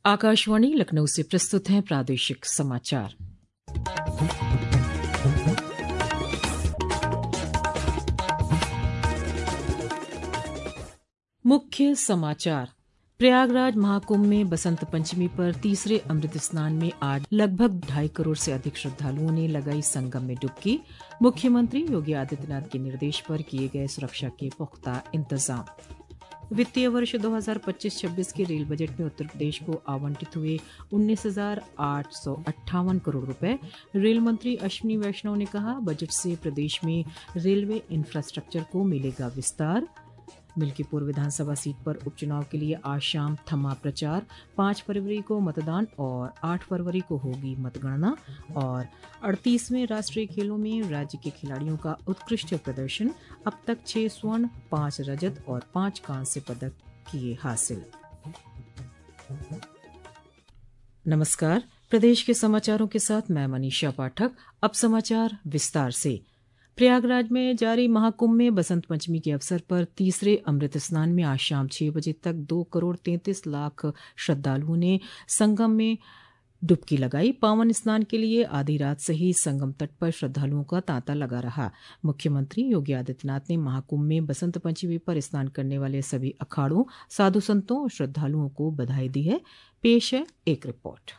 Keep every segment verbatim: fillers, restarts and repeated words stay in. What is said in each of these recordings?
आकाशवाणी लखनऊ से प्रस्तुत हैं प्रादेशिक समाचार। मुख्य समाचार। प्रयागराज महाकुंभ में बसंत पंचमी पर तीसरे अमृत स्नान में आज लगभग ढाई करोड़ से अधिक श्रद्धालुओं ने लगाई संगम में डुबकी। मुख्यमंत्री योगी आदित्यनाथ के निर्देश पर किए गए सुरक्षा के पुख्ता इंतजाम। वित्तीय वर्ष दो हज़ार पच्चीस छब्बीस के रेल बजट में उत्तर प्रदेश को आवंटित हुए उन्नीस हजार आठ सौ अट्ठावन करोड़ रुपए। रेल मंत्री अश्विनी वैष्णव ने कहा, बजट से प्रदेश में रेलवे इंफ्रास्ट्रक्चर को मिलेगा विस्तार। मिल्कीपुर विधानसभा सीट पर उपचुनाव के लिए आज शाम थमा प्रचार। पाँच फरवरी को मतदान और आठ फरवरी को होगी मतगणना। और अड़तीसवें राष्ट्रीय खेलों में राज्य के खिलाड़ियों का उत्कृष्ट प्रदर्शन। अब तक छह स्वर्ण, पांच रजत और पांच कांस्य पदक किए हासिल। नमस्कार, प्रदेश के समाचारों के साथ मैं मनीषा पाठक। अब समाचार विस्तार से। प्रयागराज में जारी महाकुंभ में बसंत पंचमी के अवसर पर तीसरे अमृत स्नान में आज शाम छह बजे तक दो करोड़ तैंतीस लाख श्रद्धालुओं ने संगम में डुबकी लगाई। पावन स्नान के लिए आधी रात से ही संगम तट पर श्रद्धालुओं का तांता लगा रहा। मुख्यमंत्री योगी आदित्यनाथ ने महाकुंभ में बसंत पंचमी पर स्नान करने वाले सभी अखाड़ों, साधु संतों और श्रद्धालुओं को बधाई दी है। पेश है एक रिपोर्ट।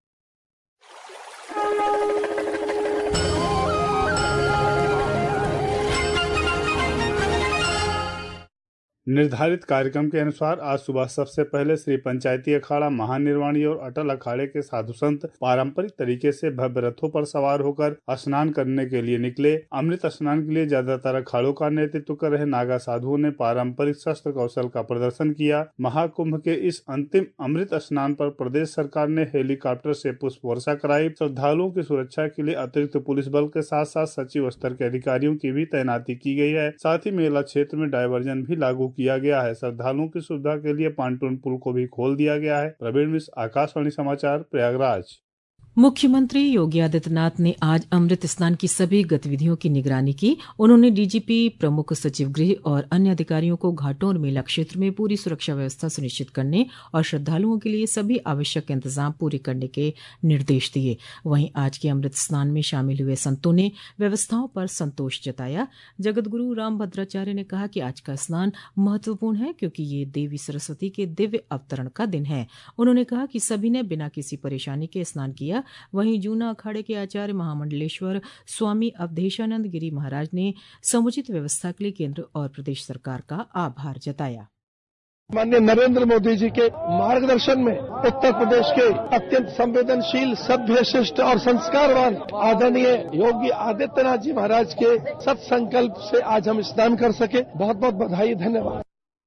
निर्धारित कार्यक्रम के अनुसार आज सुबह सबसे पहले श्री पंचायती अखाड़ा, महानिर्वाणी और अटल अखाड़े के साधु संत पारंपरिक तरीके से भव्य रथों पर सवार होकर स्नान करने के लिए निकले। अमृत स्नान के लिए ज्यादातर अखाड़ों का नेतृत्व कर रहे नागा साधुओं ने पारंपरिक शस्त्र कौशल का प्रदर्शन किया। महाकुंभ के इस अंतिम अमृत स्नान पर प्रदेश सरकार ने हेलीकॉप्टर से पुष्प वर्षा कराई। श्रद्धालुओं की सुरक्षा के लिए अतिरिक्त पुलिस बल के साथ साथ सचिव स्तर के अधिकारियों की भी तैनाती की गई है। साथ ही मेला क्षेत्र में डायवर्जन भी लागू किया गया है। श्रद्धालुओं की सुविधा के लिए पांटून पुल को भी खोल दिया गया है। प्रवीण मिश्र, आकाशवाणी समाचार, प्रयागराज। मुख्यमंत्री योगी आदित्यनाथ ने आज अमृत स्नान की सभी गतिविधियों की निगरानी की। उन्होंने डीजीपी, प्रमुख सचिव गृह और अन्य अधिकारियों को घाटों और मेला क्षेत्र में पूरी सुरक्षा व्यवस्था सुनिश्चित करने और श्रद्धालुओं के लिए सभी आवश्यक इंतजाम पूरे करने के निर्देश दिए। वहीं आज के अमृत स्नान में शामिल हुए संतों ने व्यवस्थाओं पर संतोष जताया। जगतगुरु रामभद्राचार्य ने कहा कि आज का स्नान महत्वपूर्ण है क्योंकि ये देवी सरस्वती के दिव्य अवतरण का दिन है। उन्होंने कहा कि सभी ने बिना किसी परेशानी के स्नान किया। वहीं जूना अखाड़े के आचार्य महामंडलेश्वर स्वामी अवधेशानंद गिरी महाराज ने समुचित व्यवस्था के लिए केंद्र और प्रदेश सरकार का आभार जताया। माननीय नरेंद्र मोदी जी के मार्गदर्शन में उत्तर प्रदेश के अत्यंत संवेदनशील, सभ्य, शिष्ट और संस्कारवान आदरणीय योगी आदित्यनाथ जी महाराज के सत्संकल्प से आज हम स्नान कर सके। बहुत बहुत बधाई, धन्यवाद।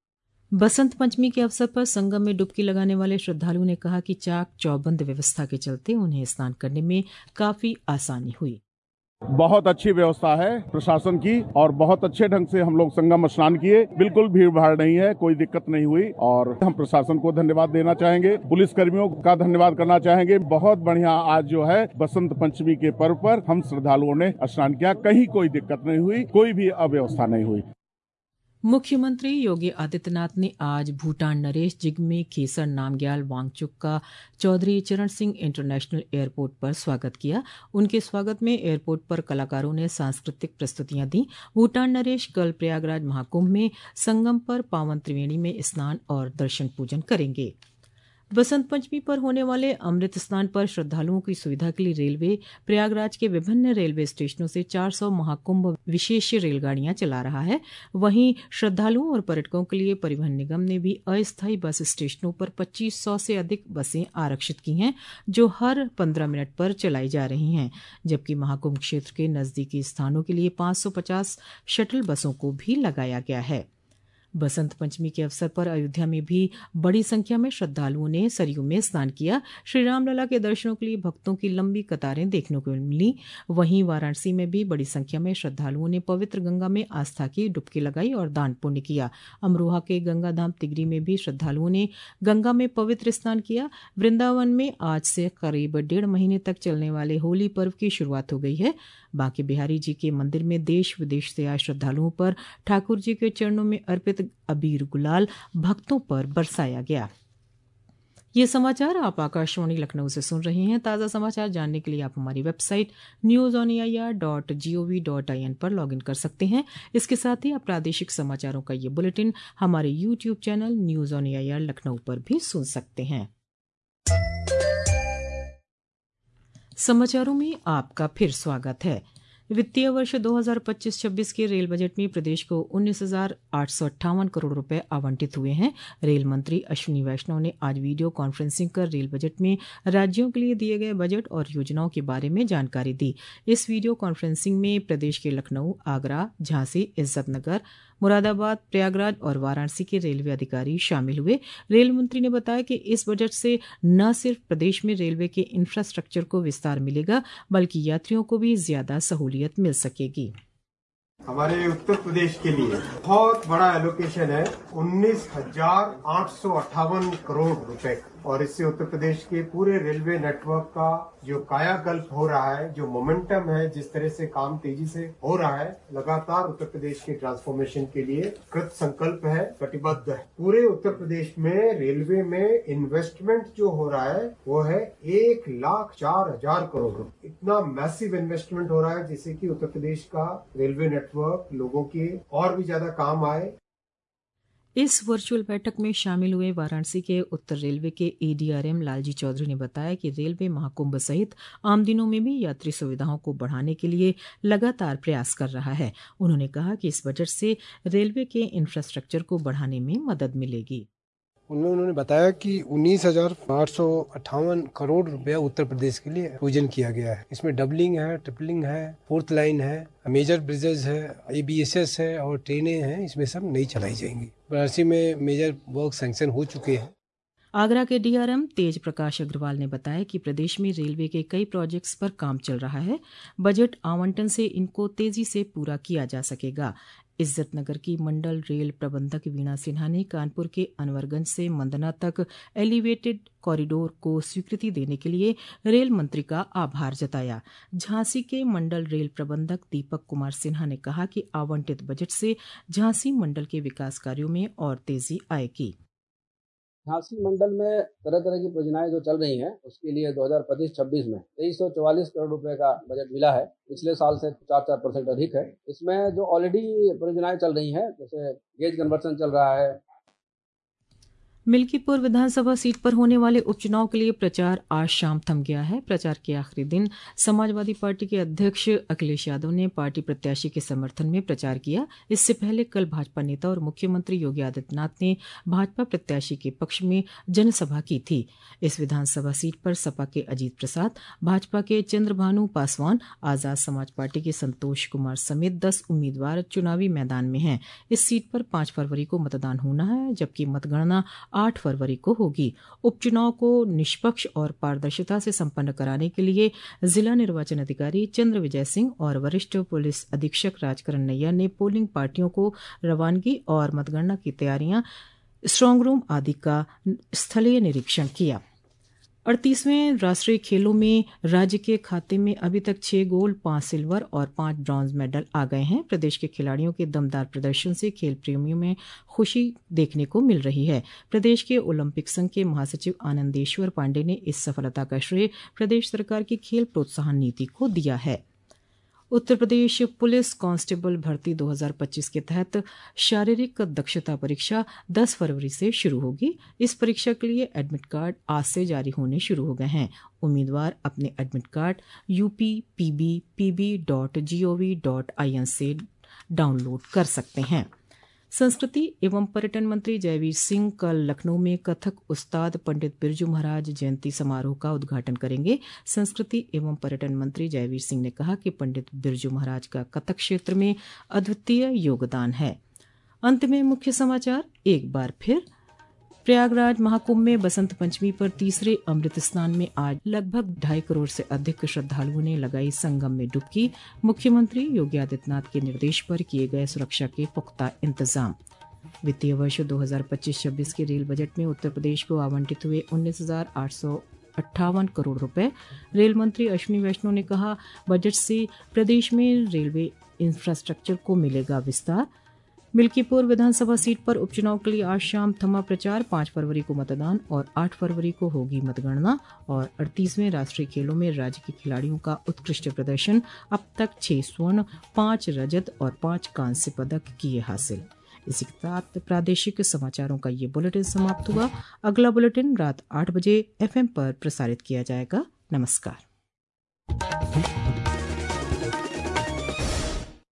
बसंत पंचमी के अवसर पर संगम में डुबकी लगाने वाले श्रद्धालुओं ने कहा कि चाक चौबंद व्यवस्था के चलते उन्हें स्नान करने में काफी आसानी हुई। बहुत अच्छी व्यवस्था है प्रशासन की और बहुत अच्छे ढंग से हम लोग संगम स्नान किए। बिल्कुल भीड़ भाड़ नहीं है, कोई दिक्कत नहीं हुई और हम प्रशासन को धन्यवाद देना चाहेंगे, पुलिस कर्मियों का धन्यवाद करना चाहेंगे। बहुत बढ़िया आज जो है बसंत पंचमी के पर्व पर हम श्रद्धालुओं ने स्नान किया, कहीं कोई दिक्कत नहीं हुई, कोई भी अव्यवस्था नहीं हुई। मुख्यमंत्री योगी आदित्यनाथ ने आज भूटान नरेश जिग्मे खेसर नामग्याल वांगचुक का चौधरी चरण सिंह इंटरनेशनल एयरपोर्ट पर स्वागत किया। उनके स्वागत में एयरपोर्ट पर कलाकारों ने सांस्कृतिक प्रस्तुतियां दी। भूटान नरेश कल प्रयागराज महाकुंभ में संगम पर पावन त्रिवेणी में स्नान और दर्शन पूजन करेंगे। बसंत पंचमी पर होने वाले अमृत स्नान पर श्रद्धालुओं की सुविधा के लिए रेलवे प्रयागराज के विभिन्न रेलवे स्टेशनों से चार सौ महाकुंभ विशेष रेलगाड़ियां चला रहा है। वहीं श्रद्धालुओं और पर्यटकों के लिए परिवहन निगम ने भी अस्थायी बस स्टेशनों पर पच्चीस सौ से अधिक बसें आरक्षित की हैं, जो हर पंद्रह मिनट पर चलाई जा रही हैं। जबकि महाकुंभ क्षेत्र के नजदीकी स्थानों के लिए पांच सौ पचास शटल बसों को भी लगाया गया है। बसंत पंचमी के अवसर पर अयोध्या में भी बड़ी संख्या में श्रद्धालुओं ने सरयू में स्नान किया। श्री रामलला के दर्शनों के लिए भक्तों की लंबी कतारें देखने को मिली। वहीं वाराणसी में भी बड़ी संख्या में श्रद्धालुओं ने पवित्र गंगा में आस्था की डुबकी लगाई और दान पुण्य किया। अमरोहा के गंगा धाम तिगरी में भी श्रद्धालुओं ने गंगा में पवित्र स्नान किया। वृंदावन में आज से करीब डेढ़ महीने तक चलने वाले होली पर्व की शुरुआत हो गई है। बांके बिहारी जी के मंदिर में देश विदेश से आए श्रद्धालुओं पर ठाकुर जी के चरणों में अर्पित अबीर गुलाल भक्तों पर बरसाया गया। ये समाचार आप आकाशवाणी लखनऊ से सुन रहे हैं। ताज़ा समाचार जानने के लिए आप हमारी website news on A I R dot G O V dot I N पर लॉग इन कर सकते हैं। इसके साथ ही आप प्रादेशिक समाचारों का ये बुलेटिन हमारे YouTube channel news on A I R Lucknow पर भी सुन सकते हैं। समाचारों में आपका फिर स्वागत है। वित्तीय वर्ष दो हज़ार पच्चीस छब्बीस के रेल बजट में प्रदेश को उन्नीस हजार आठ सौ अट्ठावन करोड़ रुपए आवंटित हुए हैं। रेल मंत्री अश्विनी वैष्णव ने आज वीडियो कॉन्फ्रेंसिंग कर रेल बजट में राज्यों के लिए दिए गए बजट और योजनाओं के बारे में जानकारी दी। इस वीडियो कॉन्फ्रेंसिंग में प्रदेश के लखनऊ, आगरा, झांसी, इज्जतनगर, मुरादाबाद, प्रयागराज और वाराणसी के रेलवे अधिकारी शामिल हुए। रेल मंत्री ने बताया कि इस बजट से न सिर्फ प्रदेश में रेलवे के इंफ्रास्ट्रक्चर को विस्तार मिलेगा, बल्कि यात्रियों को भी ज्यादा सहूलियत मिल सकेगी। हमारे उत्तर प्रदेश के लिए बहुत बड़ा एलोकेशन है, उन्नीस हजार आठ सौ अट्ठावन करोड़ रुपए, और इससे उत्तर प्रदेश के पूरे रेलवे नेटवर्क का जो कायाकल्प हो रहा है, जो मोमेंटम है, जिस तरह से काम तेजी से हो रहा है, लगातार उत्तर प्रदेश के ट्रांसफॉर्मेशन के लिए कृत संकल्प है, कटिबद्ध है। पूरे उत्तर प्रदेश में रेलवे में इन्वेस्टमेंट जो हो रहा है वो है एक लाख चार हजार करोड़ रुपए। इतना मैसिव इन्वेस्टमेंट हो रहा है जिससे कि उत्तर प्रदेश का रेलवे नेटवर्क लोगों के और भी ज्यादा काम आए। इस वर्चुअल बैठक में शामिल हुए वाराणसी के उत्तर रेलवे के A D R M Lalji Chaudhary ने बताया कि रेलवे महाकुंभ सहित आम दिनों में भी यात्री सुविधाओं को बढ़ाने के लिए लगातार प्रयास कर रहा है। उन्होंने कहा कि इस बजट से रेलवे के इंफ्रास्ट्रक्चर को बढ़ाने में मदद मिलेगी। उनमें उन्होंने बताया कि उन्नीस हजार आठ सौ अट्ठावन करोड़ रुपया उत्तर प्रदेश के लिए प्रोविजन किया गया है। इसमें डबलिंग है, ट्रिपलिंग है, फोर्थ लाइन है, मेजर ब्रिजेज है, ए बी एस एस है और ट्रेनें हैं, इसमें सब नई चलाई जाएंगी। वाराणसी में मेजर वर्क सैंक्शन हो चुके हैं। आगरा के D R M Tej Prakash Agarwal ने बताया कि प्रदेश में रेलवे के कई प्रोजेक्ट्स पर काम चल रहा है। बजट आवंटन से इनको तेजी से पूरा किया जा सकेगा। इज्जतनगर की मंडल रेल प्रबंधक वीणा सिन्हा ने कानपुर के अनवरगंज से मंदना तक एलिवेटेड कॉरिडोर को स्वीकृति देने के लिए रेल मंत्री का आभार जताया। झांसी के मंडल रेल प्रबंधक दीपक कुमार सिन्हा ने कहा कि आवंटित बजट से झांसी मंडल के विकास कार्यों में और तेजी आएगी। झांसी मंडल में तरह तरह की परियोजनाएं जो चल रही हैं, उसके लिए दो हज़ार पच्चीस छब्बीस में तेईस सौ चौवालीस करोड़ रुपए का बजट मिला है। पिछले साल से चार चार परसेंट अधिक है। इसमें जो ऑलरेडी परियोजनाएं चल रही हैं, जैसे गेज कन्वर्सन चल रहा है। मिल्कीपुर विधानसभा सीट पर होने वाले उपचुनाव के लिए प्रचार आज शाम थम गया है। प्रचार के आखिरी दिन समाजवादी पार्टी के अध्यक्ष अखिलेश यादव ने पार्टी प्रत्याशी के समर्थन में प्रचार किया। इससे पहले कल भाजपा नेता और मुख्यमंत्री योगी आदित्यनाथ ने भाजपा प्रत्याशी के पक्ष में जनसभा की थी। इस विधानसभा सीट पर सपा के अजीत प्रसाद, भाजपा के चंद्रभानु पासवान, आजाद समाज पार्टी के संतोष कुमार समेत दस उम्मीदवार चुनावी मैदान में हैं। इस सीट पर पांच फरवरी को मतदान होना है, जबकि मतगणना आठ फरवरी को होगी। उपचुनाव को निष्पक्ष और पारदर्शिता से संपन्न कराने के लिए जिला निर्वाचन अधिकारी चंद्र विजय सिंह और वरिष्ठ पुलिस अधीक्षक राजकरण नैयर ने पोलिंग पार्टियों को रवानगी और मतगणना की तैयारियां, स्ट्रांग रूम आदि का स्थलीय निरीक्षण किया। अड़तीसवें राष्ट्रीय खेलों में राज्य के खाते में अभी तक छह गोल्ड, पांच सिल्वर और पांच ब्रॉन्ज मेडल आ गए हैं। प्रदेश के खिलाड़ियों के दमदार प्रदर्शन से खेल प्रेमियों में खुशी देखने को मिल रही है। प्रदेश के ओलंपिक संघ के महासचिव आनंदेश्वर पांडे ने इस सफलता का श्रेय प्रदेश सरकार की खेल प्रोत्साहन नीति को दिया है। उत्तर प्रदेश पुलिस कांस्टेबल भर्ती दो हज़ार पच्चीस के तहत शारीरिक दक्षता परीक्षा दस फरवरी से शुरू होगी। इस परीक्षा के लिए एडमिट कार्ड आज से जारी होने शुरू हो गए हैं। उम्मीदवार अपने admit card UP PB PB dot GOV dot I N से डाउनलोड कर सकते हैं। संस्कृति एवं पर्यटन मंत्री जयवीर सिंह कल लखनऊ में कथक उस्ताद पंडित बिरजू महाराज जयंती समारोह का उद्घाटन करेंगे। संस्कृति एवं पर्यटन मंत्री जयवीर सिंह ने कहा कि पंडित बिरजू महाराज का कथक क्षेत्र में अद्वितीय योगदान है। अंत में मुख्य समाचार एक बार फिर। प्रयागराज महाकुंभ में बसंत पंचमी पर तीसरे अमृत स्नान में आज लगभग ढाई करोड़ से अधिक श्रद्धालुओं ने लगाई संगम में डुबकी। मुख्यमंत्री योगी आदित्यनाथ के निर्देश पर किए गए सुरक्षा के पुख्ता इंतजाम। वित्तीय वर्ष दो हज़ार पच्चीस छब्बीस के रेल बजट में उत्तर प्रदेश को आवंटित हुए उन्नीस हजार आठ सौ अट्ठावन करोड़ रुपए। रेल मंत्री अश्विनी वैष्णव ने कहा, बजट से प्रदेश में रेलवे इंफ्रास्ट्रक्चर को मिलेगा विस्तार। मिल्कीपुर विधानसभा सीट पर उपचुनाव के लिए आज शाम थमा प्रचार। पाँच फरवरी को मतदान और आठ फरवरी को होगी मतगणना। और अड़तीसवें राष्ट्रीय खेलों में राज्य के खिलाड़ियों का उत्कृष्ट प्रदर्शन। अब तक छह स्वर्ण, पांच रजत और पांच कांस्य पदक किए हासिल। इसी के साथ प्रादेशिक समाचारों का ये बुलेटिन समाप्त हुआ। अगला बुलेटिन रात आठ बजे एफ एम पर प्रसारित किया जाएगा। नमस्कार।